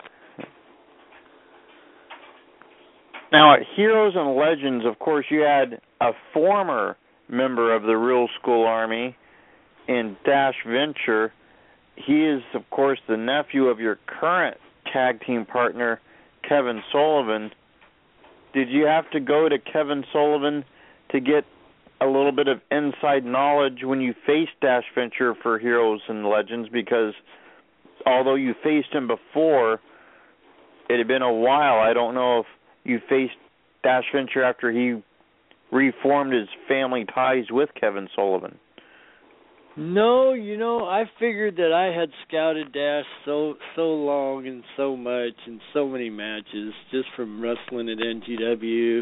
Now, at Heroes and Legends, of course, you had a former member of the Real School Army in Dash Venture. He is, of course, the nephew of your current tag team partner, Kevin Sullivan. Did you have to go to Kevin Sullivan to get a little bit of inside knowledge when you faced Dash Venture for Heroes and Legends? Because although you faced him before, it had been a while. I don't know if you faced Dash Venture after he reformed his family ties with Kevin Sullivan. No, I figured that I had scouted Dash so long and so much and so many matches just from wrestling at NGW,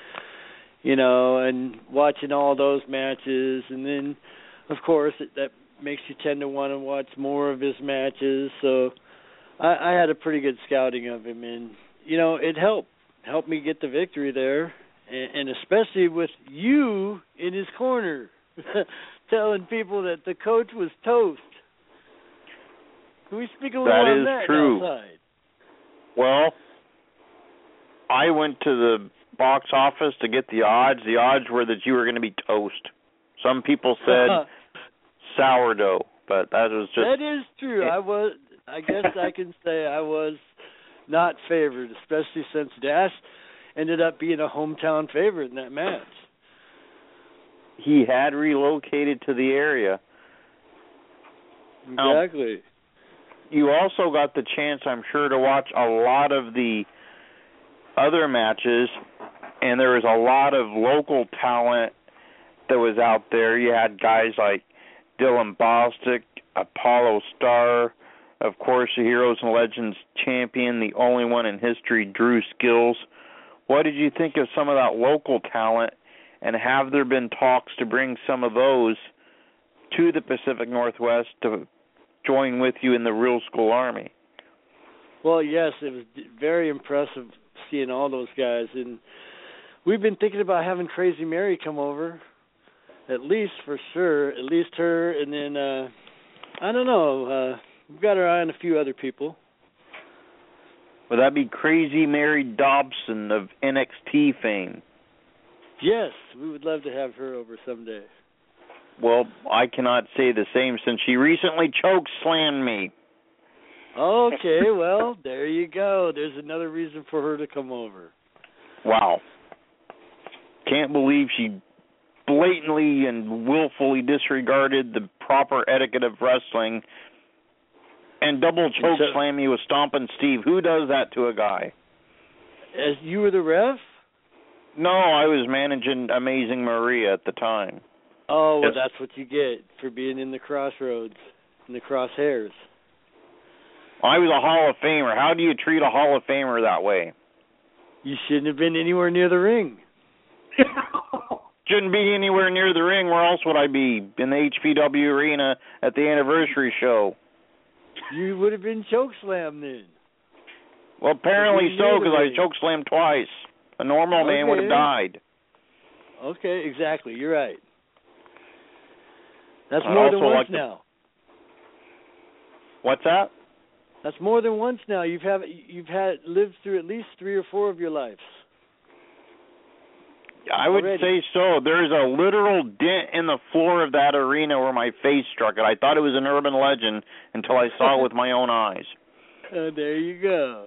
and watching all those matches. And then, of course, that makes you tend to want to watch more of his matches. So I had a pretty good scouting of him, and, it helped me get the victory there, and especially with you in his corner. Telling people that the coach was toast. Can we speak a little on that? That is true. Outside? Well, I went to the box office to get the odds were that you were going to be toast. Some people said sourdough, but that was just... That is true. I guess I can say I was not favored, especially since Dash ended up being a hometown favorite in that match. He had relocated to the area. Exactly. You also got the chance, I'm sure, to watch a lot of the other matches, and there was a lot of local talent that was out there. You had guys like Dylan Bostic, Apollo Star, of course, the Heroes and Legends champion, the only one in history, Drew Skills. What did you think of some of that local talent, and have there been talks to bring some of those to the Pacific Northwest to join with you in the Real School Army? Well, yes, it was very impressive seeing all those guys, and we've been thinking about having Crazy Mary come over, at least for sure, at least her, and then, I don't know, we've got our eye on a few other people. Would that be Crazy Mary Dobson of NXT fame? Yes, we would love to have her over someday. Well, I cannot say the same since she recently choke-slammed me. Okay, well, there you go. There's another reason for her to come over. Wow. Can't believe she blatantly and willfully disregarded the proper etiquette of wrestling and double choke-slam me with Stompin' Steve. Who does that to a guy? As you were the ref? No, I was managing Amazing Maria at the time. Oh, well, that's what you get for being in the crossroads, in the crosshairs. I was a Hall of Famer. How do you treat a Hall of Famer that way? You shouldn't have been anywhere near the ring. Shouldn't be anywhere near the ring. Where else would I be? In the HPW arena at the anniversary show. You would have been chokeslammed then. Well, apparently so, because I chokeslammed twice. A normal man would have died. Okay, exactly. You're right. That's more than once now. What's that? That's more than once now. You've lived through at least 3 or 4 of your lives. I would say so. There's a literal dent in the floor of that arena where my face struck it. I thought it was an urban legend until I saw it with my own eyes. There you go.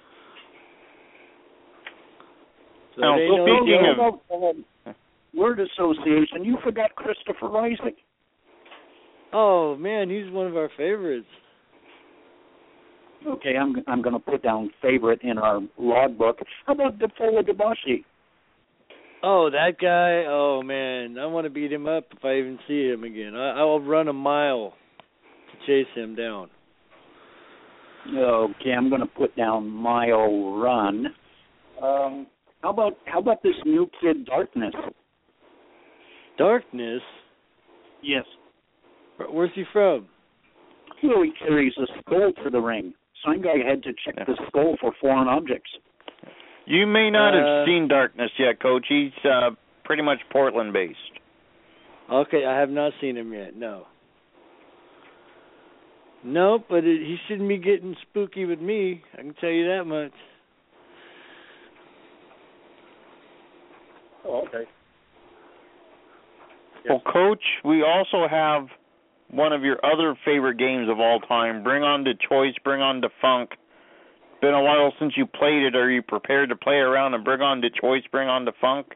So now, speaking of word association, you forgot Christopher Rising. Oh man, he's one of our favorites. Okay, I'm going to put down favorite in our logbook. How about Defola Debashi? Oh, that guy. Oh man, I want to beat him up if I even see him again. I'll run a mile to chase him down. Okay, I'm going to put down mile run. How about this new kid, Darkness? Darkness? Yes. Where's he from? He carries a skull to the ring. Some guy had to check the skull for foreign objects. You may not have seen Darkness yet, Coach. He's pretty much Portland-based. Okay, I have not seen him yet, no. No, but he shouldn't be getting spooky with me. I can tell you that much. Oh, okay. Well, Coach, we also have one of your other favorite games of all time, Bring On to Choice, Bring On to Funk. Been a while since you played it. Are you prepared to play around and Bring On to Choice, Bring On to Funk?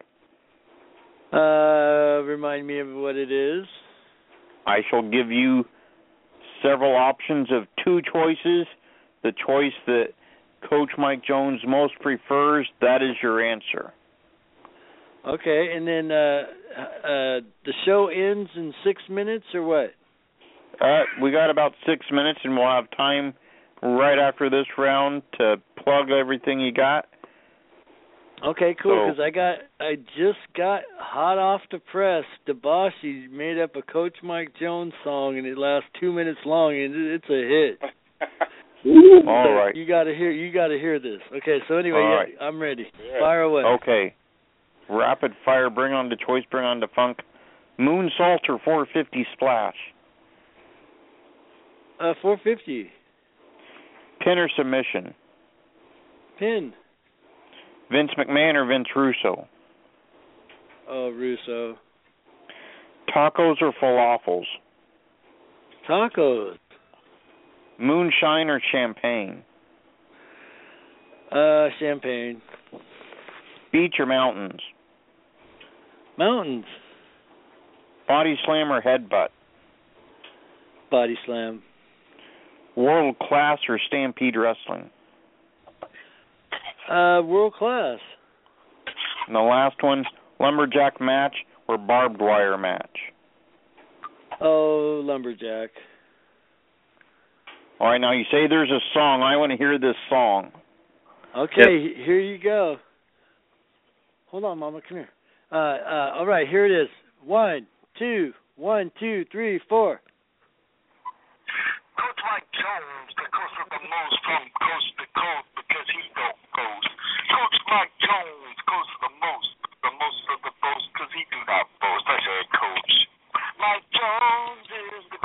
Remind me of what it is. I shall give you several options of 2 choices. The choice that Coach Mike Jones most prefers, that is your answer. Okay, and then the show ends in 6 minutes or what? We got about 6 minutes, and we'll have time right after this round to plug everything you got. Okay, cool. Because I just got hot off the press. Debashi made up a Coach Mike Jones song, and it lasts 2 minutes long, and it's a hit. All right. You got to hear this. Okay, so anyway, right. I'm ready. Fire away. Okay. Rapid fire. Bring On to Choice. Bring On to Funk. Moonsault or 450 splash. 450. Pin or submission. Pin. Vince McMahon or Vince Russo? Oh, Russo. Tacos or falafels? Tacos. Moonshine or champagne? Champagne. Beach or mountains? Mountains. Body slam or headbutt? Body slam. World class or Stampede Wrestling? World class. And the last one, lumberjack match or barbed wire match? Oh, lumberjack. All right, now you say there's a song. I want to hear this song. Okay, Here you go. Hold on, Mama, come here. All right, here it is. 1, 2, 1, 2, 3, 4. Coach Mike Jones, the coach of the most from coast to coast because he don't boast. Coach Mike Jones, coach of the most of the boast because he do not boast. I said, Coach Mike Jones is the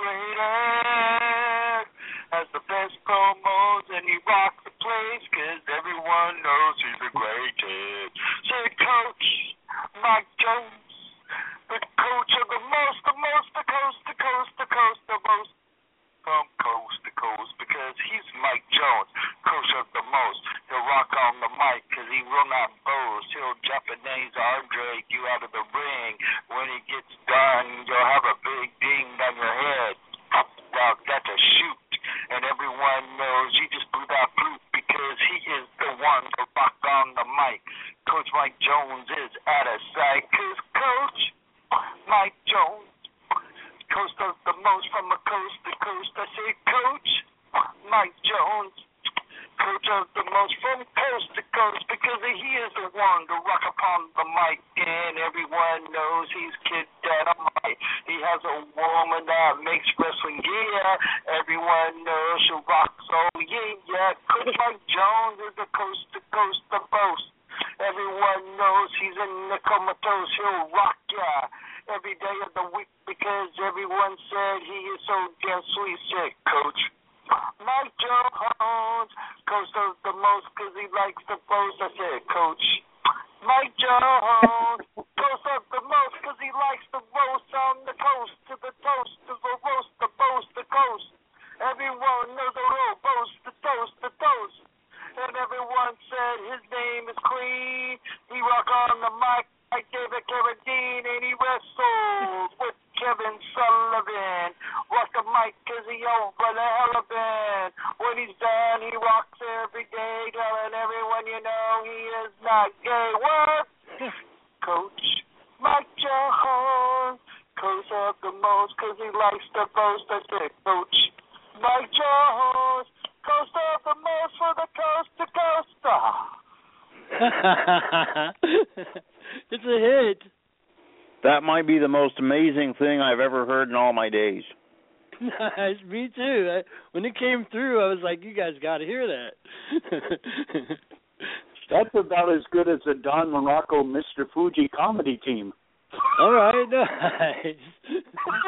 greatest, has the best promos, and he rocks the place because everyone knows he's the greatest. Say, Coach Mike Jones, the coach of the most, the coast to coast, the most. From coast to coast because he's Mike Jones, coach of the most. He'll rock on the mic because he will not boast. He'll Japanese Andre you out of the ring. When he gets done, you'll have a big ding on your head. Now that's a shoot, and everyone knows you just blew that flute because he is the one to rock on the mic. Coach Mike Jones is out of sight because Coach Mike Jones, coast of the most from a coast to coast. I say, Coach Mike Jones, coach of the most from coast to coast because he is the one to rock upon the mic, and everyone knows he's Kid Dynamite. He has a woman that makes wrestling gear. Everyone knows she rocks. Oh yeah. Coach Mike Jones is the coast to coast the boast. Everyone knows he's in the comatose. He'll rock ya every day of the week because everyone said he is so damn sweet. Said Coach Mike Jones, coach of the most because he likes to boast. I said Coach Mike Jones, coach of the most because he likes to roast on the coast to the toast to the roast, the boast, the coast. Everyone knows the road boast, the toast. And everyone said his name is Clean. He rock on the mic like David Carradine, and he wrestled with Kevin Sullivan. Rock the mic because he over the hell of it. When he's done, he rocks every day, telling everyone you know he is not gay. What? Coach Mike Jones, coach of the most because he likes to boast. I said, Coach Mike Jones, coach of the most for the coast to coast. It's a hit. That might be the most amazing thing I've ever heard in all my days. Nice, me too. When it came through, I was like, you guys got to hear that. That's about as good as the Don Morocco Mr. Fuji comedy team. All right, nice.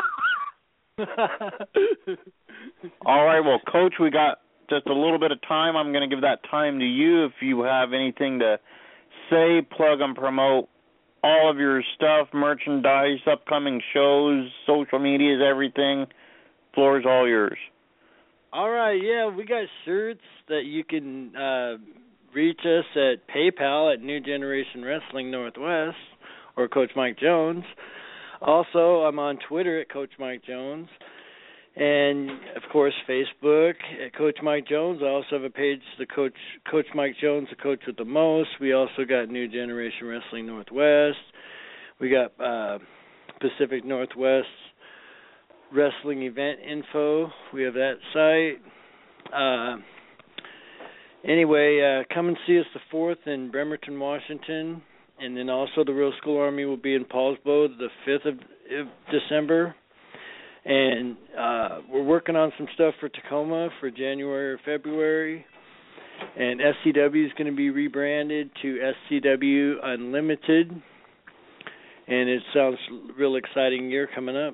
All right, well, Coach, we got just a little bit of time. I'm going to give that time to you if you have anything to say, plug, and promote all of your stuff, merchandise, upcoming shows, social medias, everything. Floor is all yours. All right, yeah, we got shirts that you can reach us at PayPal at New Generation Wrestling Northwest or Coach Mike Jones. Also, I'm on Twitter at Coach Mike Jones. And, of course, Facebook at Coach Mike Jones. I also have a page, Coach Mike Jones, the coach with the most. We also got New Generation Wrestling Northwest. We got Pacific Northwest Wrestling Event Info. We have that site. Anyway, come and see us the 4th in Bremerton, Washington. And then also the Real School Army will be in Paulsbo the 5th of December. And we're working on some stuff for Tacoma for January or February. And SCW is going to be rebranded to SCW Unlimited. And it sounds a real exciting year coming up.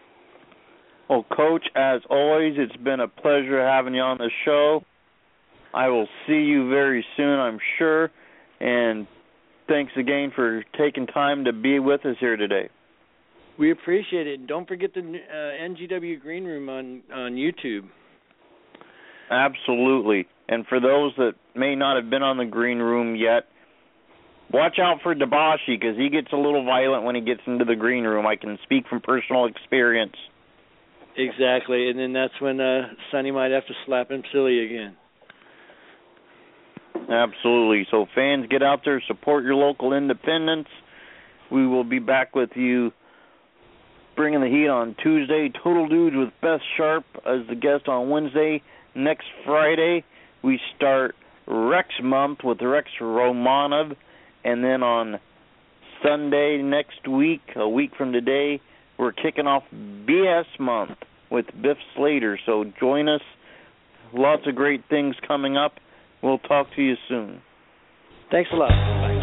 Well, Coach, as always, it's been a pleasure having you on the show. I will see you very soon, I'm sure. And thanks again for taking time to be with us here today. We appreciate it. Don't forget the NGW Green Room on YouTube. Absolutely. And for those that may not have been on the Green Room yet, watch out for Debashi, because he gets a little violent when he gets into the Green Room. I can speak from personal experience. Exactly. And then that's when Sonny might have to slap him silly again. Absolutely. So fans, get out there, support your local independents. We will be back with you bringing the heat on Tuesday. Total Dudes with Beth Sharp as the guest on Wednesday. Next Friday, we start Rex Month with Rex Romanov. And then on Sunday next week, a week from today, we're kicking off BS Month with Biff Slater. So join us. Lots of great things coming up. We'll talk to you soon. Thanks a lot. Bye.